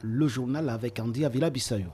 le journal avec Andy Avila Bissayo.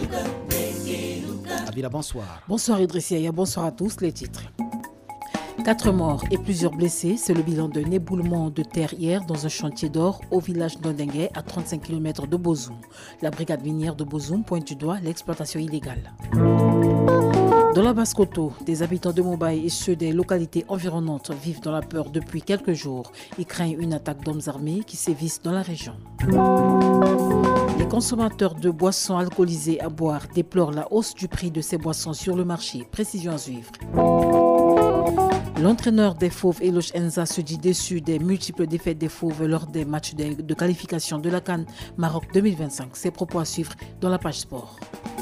Avila, bonsoir. Bonsoir Idrissia, bonsoir à tous, les titres. 4 morts et plusieurs blessés, c'est le bilan d'un éboulement de terre hier dans un chantier d'or au village d'Ondengue à 35 km de Bozoum. La brigade minière de Bozoum pointe du doigt l'exploitation illégale. Dans la Basse-Koto, des habitants de Mobaye et ceux des localités environnantes vivent dans la peur depuis quelques jours. Ils craignent une attaque d'hommes armés qui sévissent dans la région. Les consommateurs de boissons alcoolisées à boire déplorent la hausse du prix de ces boissons sur le marché. Précision à suivre. L'entraîneur des Fauves, Eloge Enza, se dit déçu des multiples défaites des Fauves lors des matchs de qualification de la CAN Maroc 2025. Ses propos à suivre dans la page sport.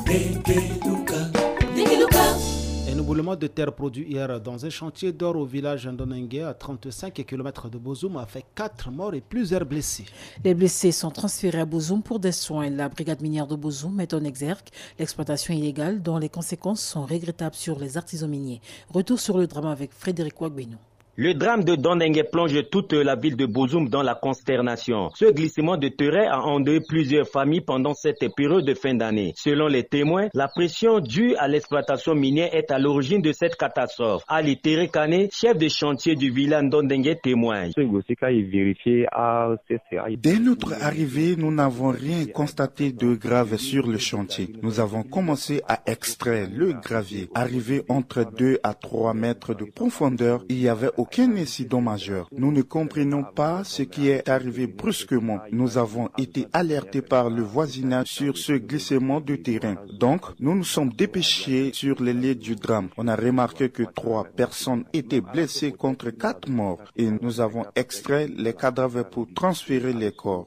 Un éboulement de terre produit hier dans un chantier d'or au village d'Ondengue à 35 km de Bozoum a fait 4 morts et plusieurs blessés. Les blessés sont transférés à Bozoum pour des soins. La brigade minière de Bozoum met en exergue l'exploitation illégale dont les conséquences sont regrettables sur les artisans miniers. Retour sur le drame avec Frédéric Ouagbenou. Le drame de Dondengue plonge toute la ville de Bozoum dans la consternation. Ce glissement de terrain a endeuillé plusieurs familles pendant cette période de fin d'année. Selon les témoins, la pression due à l'exploitation minière est à l'origine de cette catastrophe. Ali Terekane, chef de chantier du village Dondengue, témoigne. Dès notre arrivée, nous n'avons rien constaté de grave sur le chantier. Nous avons commencé à extraire le gravier. Arrivé entre 2 à 3 mètres de profondeur, il y avait aucun incident majeur. Nous ne comprenons pas ce qui est arrivé brusquement. Nous avons été alertés par le voisinage sur ce glissement de terrain. Donc, nous nous sommes dépêchés sur les lieux du drame. On a remarqué que 3 personnes étaient blessées contre 4 morts et nous avons extrait les cadavres pour transférer les corps.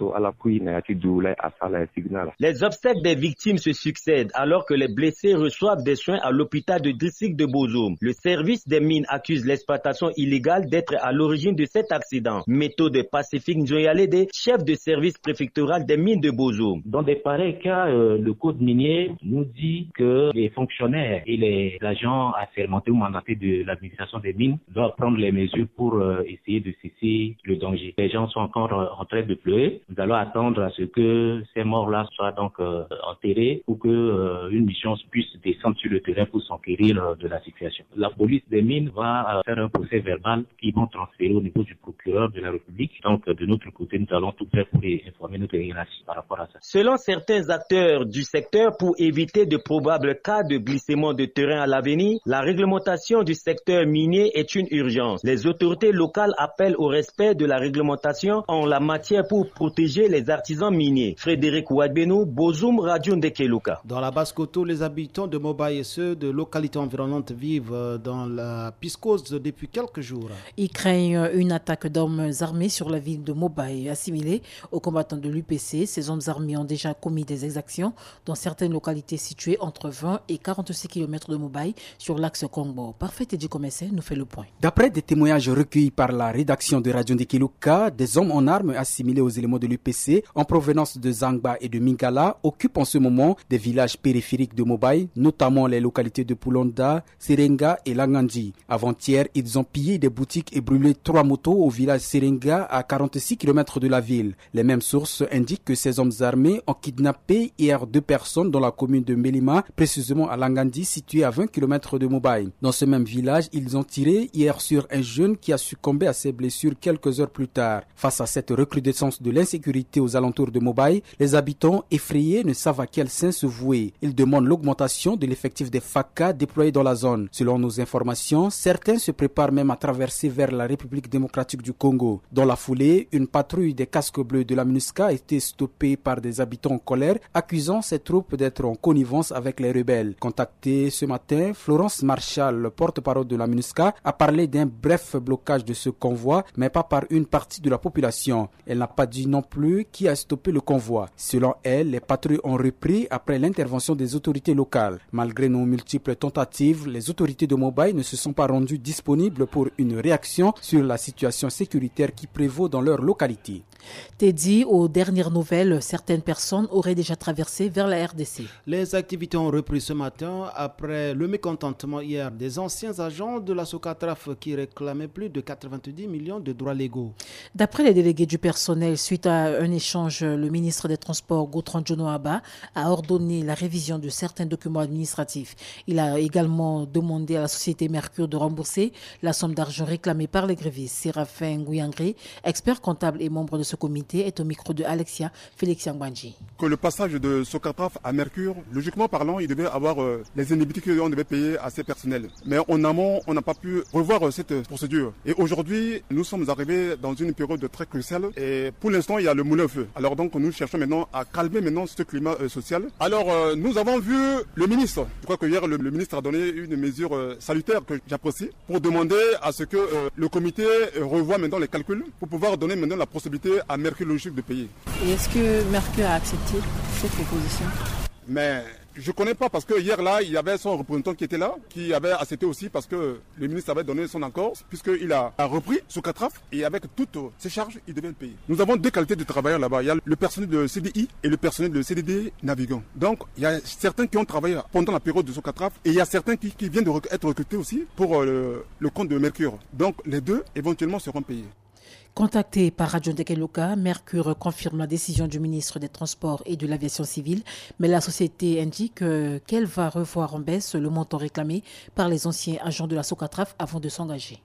Les obsèques des victimes se succèdent alors que les blessés reçoivent des soins à l'hôpital de district de Bozoum. Le service des mines accuse l'exploitation illégale d'être à l'origine de cet accident. Méthode Pacifique Njoyalede, chef de service préfectoral des mines de Bozoum. Dans des pareils cas, le code minier nous dit que les fonctionnaires et les agents assermentés ou mandatés de l'administration des mines doivent prendre les mesures pour essayer de cesser le danger. Les gens sont encore en train de pleurer. Nous allons attendre à ce que ces morts-là soient donc enterrés pour que une mission puisse descendre sur le terrain pour s'enquérir de la situation. La police des mines va faire un procès verbal qui vont transférer au niveau du procureur de la République. Donc, de notre côté, nous allons tout faire pour informer notre hiérarchie par rapport à ça. Selon certains acteurs du secteur, pour éviter de probables cas de glissement de terrain à l'avenir, la réglementation du secteur minier est une urgence. Les autorités locales appellent au respect de la réglementation en la matière pour protéger les artisans miniers. Frédéric Ouadbenou, Bozoum, Radio Ndekeluka. Dans la Basse-Koto, les habitants de Mobaye et ceux de localités environnantes vivent dans la piscose depuis quelques jours. Ils craignent une attaque d'hommes armés sur la ville de Mobaye. Assimilés aux combattants de l'UPC, ces hommes armés ont déjà commis des exactions dans certaines localités situées entre 20 et 46 km de Mobaye sur l'axe Congo. Parfait et Comessé nous fait le point. D'après des témoignages recueillis par la rédaction de Radio Ndekeluka, des hommes en armes assimilés aux éléments de l'UPC en provenance de Zangba et de Mingala occupent en ce moment des villages périphériques de Mobaye, notamment les localités de Poulonda, Serenga et Langandi. Avant-hier, ils ont pillé des boutiques et brûlé 3 motos au village Serenga à 46 km de la ville. Les mêmes sources indiquent que ces hommes armés ont kidnappé hier 2 personnes dans la commune de Melima, précisément à Langandi, située à 20 km de Mobaye. Dans ce même village, ils ont tiré hier sur un jeune qui a succombé à ses blessures quelques heures plus tard. Face à cette recrudescence de l'insécurité aux alentours de Mobaye, les habitants effrayés ne savent à quel sein se vouer. Ils demandent l'augmentation de l'effectif des FACA déployés dans la zone. Selon nos informations, certains se préparent même à traverser vers la République démocratique du Congo. Dans la foulée, une patrouille des casques bleus de la MINUSCA a été stoppée par des habitants en colère, accusant ces troupes d'être en connivence avec les rebelles. Contactée ce matin, Florence Marshall, porte-parole de la MINUSCA, a parlé d'un bref blocage de ce convoi, mais pas par une partie de la population. Elle n'a pas dit non plus qui a stoppé le convoi. Selon elle, les patrouilles ont repris après l'intervention des autorités locales. Malgré nos multiples tentatives, les autorités de Mobaye ne se sont pas rendues disponibles pour une réaction sur la situation sécuritaire qui prévaut dans leur localité. Teddy, aux dernières nouvelles, certaines personnes auraient déjà traversé vers la RDC. Les activités ont repris ce matin après le mécontentement hier des anciens agents de la Socatraf qui réclamaient plus de 90 millions de droits légaux. D'après les délégués du personnel, suite à un échange, le ministre des Transports, Gautran Djonoaba, a ordonné la révision de certains documents administratifs. Il a également demandé à la société Mercure de rembourser la somme d'argent réclamée par les grévistes. Séraphin Ngouyangri, expert comptable et membre de ce comité, est au micro de Alexia Félix Yangbanji. Que le passage de Socatraf à Mercure, logiquement parlant, il devait avoir les indemnités qu'on devait payer à ses personnels. Mais en amont, on n'a pas pu revoir cette procédure. Et aujourd'hui, nous sommes arrivés dans une période très cruciale. Et pour l'instant, il y a le moulin au feu. Alors donc, nous cherchons maintenant à calmer maintenant ce climat social. Alors, nous avons vu le ministre. Je crois que hier, le ministre a donné une mesure salutaire que j'apprécie pour demander à ce que le comité revoie maintenant les calculs pour pouvoir donner maintenant la possibilité à Mercure Logistique de payer. Et est-ce que Mercure a accepté cette proposition? Mais je ne connais pas parce que hier là, il y avait son représentant qui était là, qui avait accepté aussi parce que le ministre avait donné son accord, puisqu'il a repris Socatraf et avec toutes ses charges, il devait le payer. Nous avons deux qualités de travailleurs là-bas. Il y a le personnel de CDI et le personnel de CDD navigant. Donc, il y a certains qui ont travaillé pendant la période de Socatraf et il y a certains qui viennent d'être recrutés aussi pour le compte de Mercure. Donc, les deux, éventuellement, seront payés. Contacté par Radio Ndekeloka, Mercure confirme la décision du ministre des Transports et de l'Aviation civile, mais la société indique qu'elle va revoir en baisse le montant réclamé par les anciens agents de la Socatraf avant de s'engager.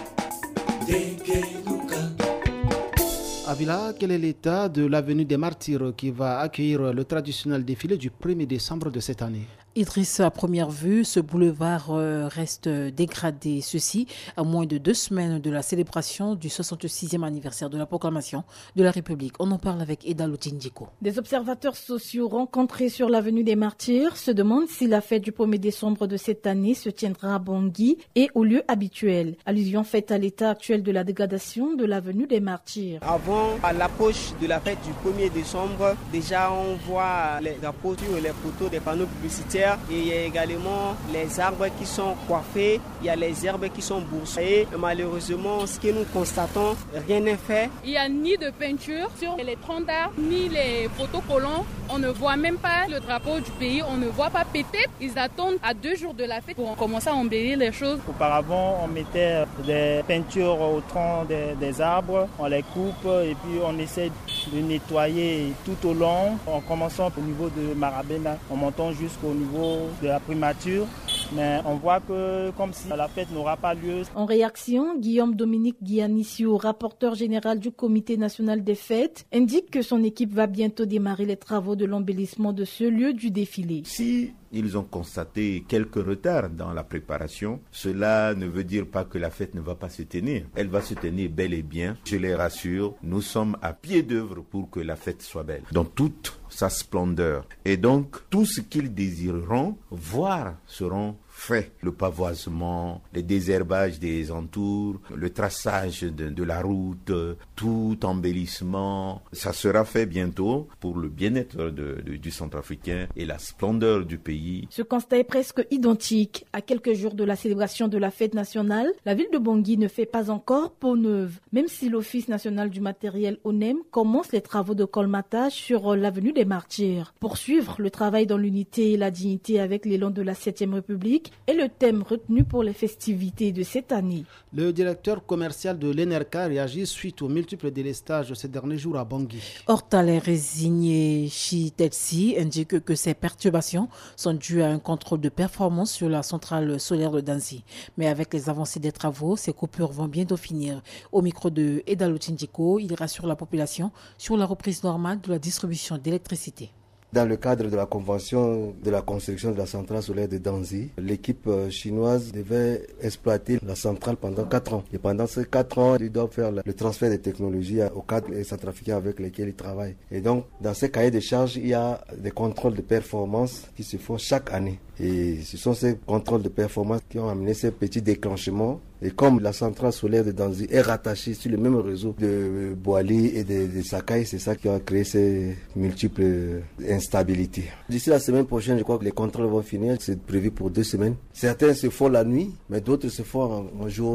Avila, quel est l'état de l'avenue des Martyrs qui va accueillir le traditionnel défilé du 1er décembre de cette année? Idriss, à première vue, ce boulevard reste dégradé. Ceci à moins de 2 semaines de la célébration du 66e anniversaire de la proclamation de la République. On en parle avec Eda Lotindjiko. Des observateurs sociaux rencontrés sur l'avenue des Martyrs se demandent si la fête du 1er décembre de cette année se tiendra à Bangui et au lieu habituel. Allusion faite à l'état actuel de la dégradation de l'avenue des Martyrs. Avant, à l'approche de la fête du 1er décembre, déjà on voit les drapeaux sur les poteaux des panneaux publicitaires. Et il y a également les arbres qui sont coiffés, il y a les herbes qui sont broussaillées. Malheureusement, ce que nous constatons, rien n'est fait. Il n'y a ni de peinture sur les troncs d'arbres, ni les photos collants. On ne voit même pas le drapeau du pays, on ne voit pas. Peut-être ils attendent à 2 jours de la fête pour commencer à embellir les choses. Auparavant, on mettait des peintures au tronc des arbres, on les coupe et puis on essaie de nettoyer tout au long, en commençant au niveau de Marabena, en montant jusqu'au niveau de la primature, mais on voit que comme si la fête n'aura pas lieu. En réaction, Guillaume Dominique Guianissio, rapporteur général du Comité national des fêtes, indique que son équipe va bientôt démarrer les travaux de l'embellissement de ce lieu du défilé. Si ils ont constaté quelques retards dans la préparation, cela ne veut dire pas que la fête ne va pas se tenir. Elle va se tenir bel et bien. Je les rassure, nous sommes à pied d'œuvre pour que la fête soit belle, dans toute sa splendeur. Et donc, tout ce qu'ils désireront voir seront faits. Le pavoisement, le désherbage des entours, le traçage de la route, tout embellissement, ça sera fait bientôt pour le bien-être du Centrafricain et la splendeur du pays. Ce constat est presque identique. À quelques jours de la célébration de la fête nationale, la ville de Bangui ne fait pas encore peau neuve, même si l'Office national du matériel ONEM commence les travaux de colmatage sur l'avenue des Martyrs. Poursuivre le travail dans l'unité et la dignité avec l'élan de la 7e République est le thème retenu pour les festivités de cette année. Le directeur commercial de l'ENERCA réagit suite aux multiples délestages de ces derniers jours à Bangui. Hortalais résigné Chitelsi indique que ces perturbations sont dues à un contrôle de performance sur la centrale solaire de Danzi. Mais avec les avancées des travaux, ces coupures vont bientôt finir. Au micro de Eda Lotindjiko, il rassure la population sur la reprise normale de la distribution d'électricité. Dans le cadre de la convention de la construction de la centrale solaire de Danzi, l'équipe chinoise devait exploiter la centrale pendant 4 ans. Et pendant ces 4 ans, ils doivent faire le transfert des technologies aux cadres centrafricains avec lesquels ils travaillent. Et donc, dans ces cahiers de charges, il y a des contrôles de performance qui se font chaque année. Et ce sont ces contrôles de performance qui ont amené ces petits déclenchements. Et comme la centrale solaire de Danzi est rattachée sur le même réseau de Boali et de Sakai, c'est ça qui a créé ces multiples instabilités. D'ici la semaine prochaine, je crois que les contrôles vont finir. C'est prévu pour 2 semaines. Certains se font la nuit, mais d'autres se font en journée.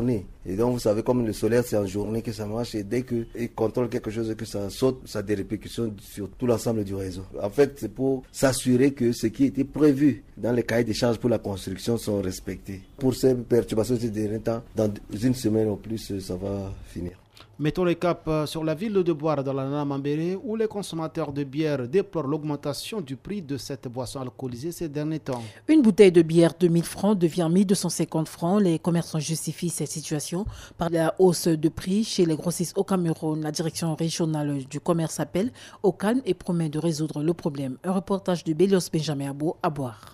Et donc vous savez, comme le solaire c'est en journée que ça marche, et dès qu'ils contrôlent quelque chose et que ça saute, ça a des répercussions sur tout l'ensemble du réseau. En fait, c'est pour s'assurer que ce qui était prévu dans les cahiers des charges pour la construction sont respectés. Pour ces perturbations de dernier temps, dans une semaine ou plus, ça va finir. Mettons le cap sur la ville de Boire dans la Nana Mambéré où les consommateurs de bière déplorent l'augmentation du prix de cette boisson alcoolisée ces derniers temps. Une bouteille de bière de 1000 francs devient 1250 francs. Les commerçants justifient cette situation par la hausse de prix chez les grossistes au Cameroun. La direction régionale du commerce appelle au calme et promet de résoudre le problème. Un reportage de Bélios Benjamin Abo à Boire.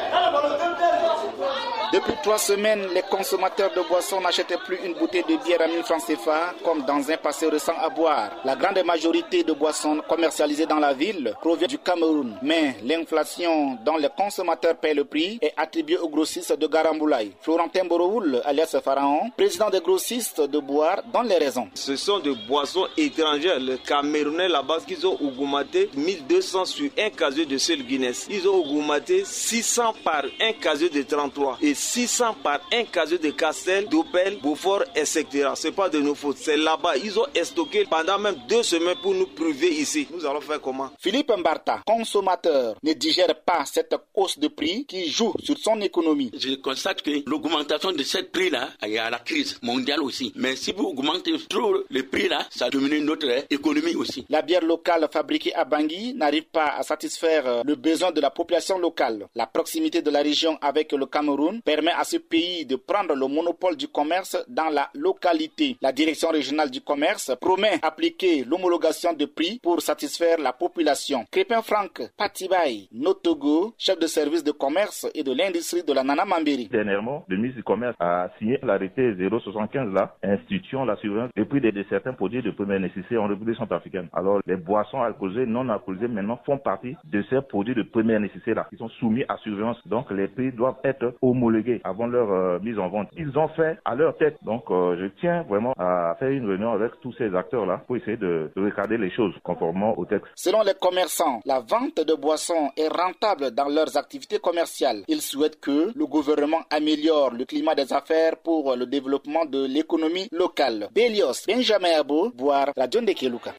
Depuis 3 semaines, les consommateurs de boissons n'achètent plus une bouteille de bière à 1000 francs CFA comme dans un passé récent à Boire. La grande majorité de boissons commercialisées dans la ville provient du Cameroun. Mais l'inflation dont les consommateurs paient le prix est attribuée aux grossistes de Garamboulaye. Florentin Borowoul, alias Pharaon, président des grossistes de Boire, donne les raisons. Ce sont des boissons étrangères. Les Camerounais là-bas, qu'ils ont augmenté 1200 sur un casier de seul Guinness. Ils ont augmenté 600 par un casier de 33 et 600 par un casier de Castel, d'Opel, Beaufort, etc. C'est pas de nos fautes, c'est là-bas. Ils ont stocké pendant même 2 semaines pour nous priver ici. Nous allons faire comment? Philippe Mbarta, consommateur, ne digère pas cette hausse de prix qui joue sur son économie. Je constate que l'augmentation de ce prix-là, il y a la crise mondiale aussi. Mais si vous augmentez trop le prix-là, ça diminue notre économie aussi. La bière locale fabriquée à Bangui n'arrive pas à satisfaire le besoin de la population locale. La proximité de la région avec le Cameroun permet à ce pays de prendre le monopole du commerce dans la localité. La direction régionale du commerce promet appliquer l'homologation de prix pour satisfaire la population. Crépin Franck Patibay Notogo, chef de service de commerce et de l'industrie de la Nana Mambéry. Dernièrement, le ministre du Commerce a signé l'arrêté 075 là, instituant la surveillance des prix de certains produits de première nécessité en République centrafricaine. Alors, les boissons alcoolisées, non alcoolisées maintenant font partie de ces produits de première nécessité là, qui sont soumis à surveillance. Donc, les prix doivent être homologués avant leur mise en vente. Ils ont fait à leur tête. Donc, je tiens vraiment à faire une réunion avec tous ces acteurs-là pour essayer de regarder les choses conformément au texte. Selon les commerçants, la vente de boissons est rentable dans leurs activités commerciales. Ils souhaitent que le gouvernement améliore le climat des affaires pour le développement de l'économie locale. Bélios Benjamin Abo, Boire, Radio Ndekeluka.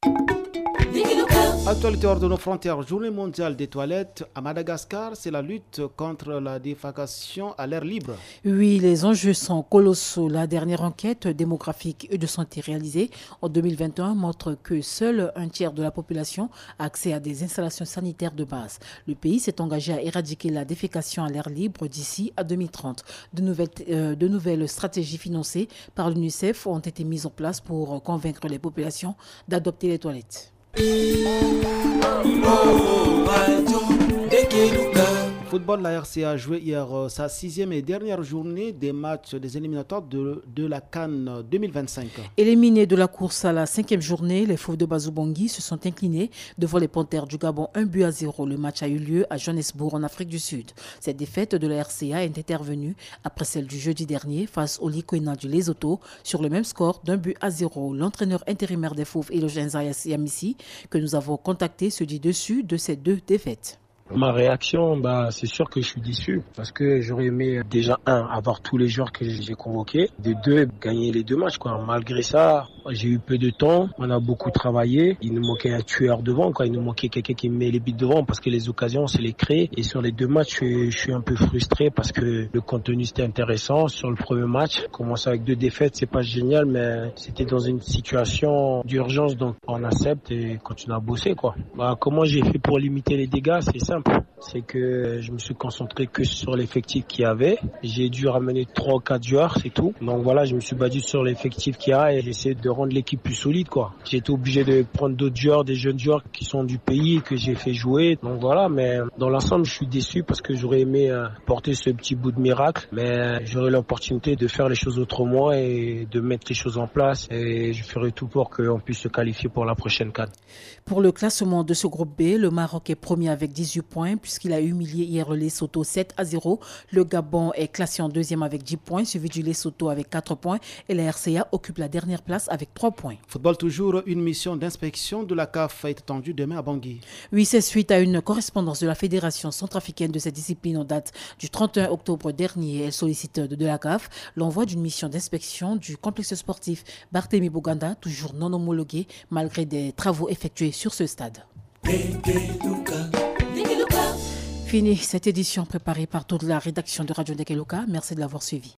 Actualité hors de nos frontières, journée mondiale des toilettes à Madagascar, c'est la lutte contre la défécation à l'air libre. Oui, les enjeux sont colossaux. La dernière enquête démographique et de santé réalisée en 2021 montre que seul un tiers de la population a accès à des installations sanitaires de base. Le pays s'est engagé à éradiquer la défécation à l'air libre d'ici à 2030. De nouvelles stratégies financées par l'UNICEF ont été mises en place pour convaincre les populations d'adopter les toilettes. Football, la RCA a joué hier sa 6e et dernière journée des matchs des éliminatoires de la CAN 2025. Éliminés de la course à la 5e journée, les Fauves de Bazou-Bangui se sont inclinés devant les Panthères du Gabon 1-0. Le match a eu lieu à Johannesburg en Afrique du Sud. Cette défaite de la RCA est intervenue après celle du jeudi dernier face au Likoina du Lesotho sur le même score d'1-0. L'entraîneur intérimaire des Fauves, Elogen Zayas Yamissi, que nous avons contacté, se dit dessus de ces 2 défaites. Ma réaction, c'est sûr que je suis déçu parce que j'aurais aimé déjà avoir tous les joueurs que j'ai convoqués, de 2 gagner les 2 matchs quoi. Malgré ça, j'ai eu peu de temps, on a beaucoup travaillé, il nous manquait un tueur devant quoi, il nous manquait quelqu'un qui met les buts devant parce que les occasions on se les crée et sur les 2 matchs je suis un peu frustré parce que le contenu c'était intéressant. Sur le premier match, commencer avec 2 défaites, c'est pas génial mais c'était dans une situation d'urgence donc on accepte et continue à bosser quoi. Comment j'ai fait pour limiter les dégâts, c'est simple. C'est que je me suis concentré que sur l'effectif qu'il y avait. J'ai dû ramener 3 ou 4 joueurs, c'est tout. Donc voilà, je me suis battu sur l'effectif qu'il y a et j'essaie de rendre l'équipe plus solide, quoi. J'ai été obligé de prendre d'autres joueurs, des jeunes joueurs qui sont du pays, que j'ai fait jouer. Donc voilà, mais dans l'ensemble, je suis déçu parce que j'aurais aimé porter ce petit bout de miracle. Mais j'aurai l'opportunité de faire les choses autrement et de mettre les choses en place. Et je ferai tout pour qu'on puisse se qualifier pour la prochaine CAN. Pour le classement de ce groupe B, le Maroc est premier avec 18 points puisqu'il a humilié hier le Lesotho 7-0. Le Gabon est classé en 2e avec 10 points, suivi du Lesotho avec 4 points et la RCA occupe la dernière place avec avec 3 points. Football toujours, une mission d'inspection de la CAF est attendue demain à Bangui. Oui, c'est suite à une correspondance de la Fédération centrafricaine de cette discipline en date du 31 octobre dernier. Elle sollicite de la CAF l'envoi d'une mission d'inspection du complexe sportif Barthélemy Boganda, toujours non homologué malgré des travaux effectués sur ce stade. Fini cette édition préparée par toute la rédaction de Radio Ndekeluka. Merci de l'avoir suivi.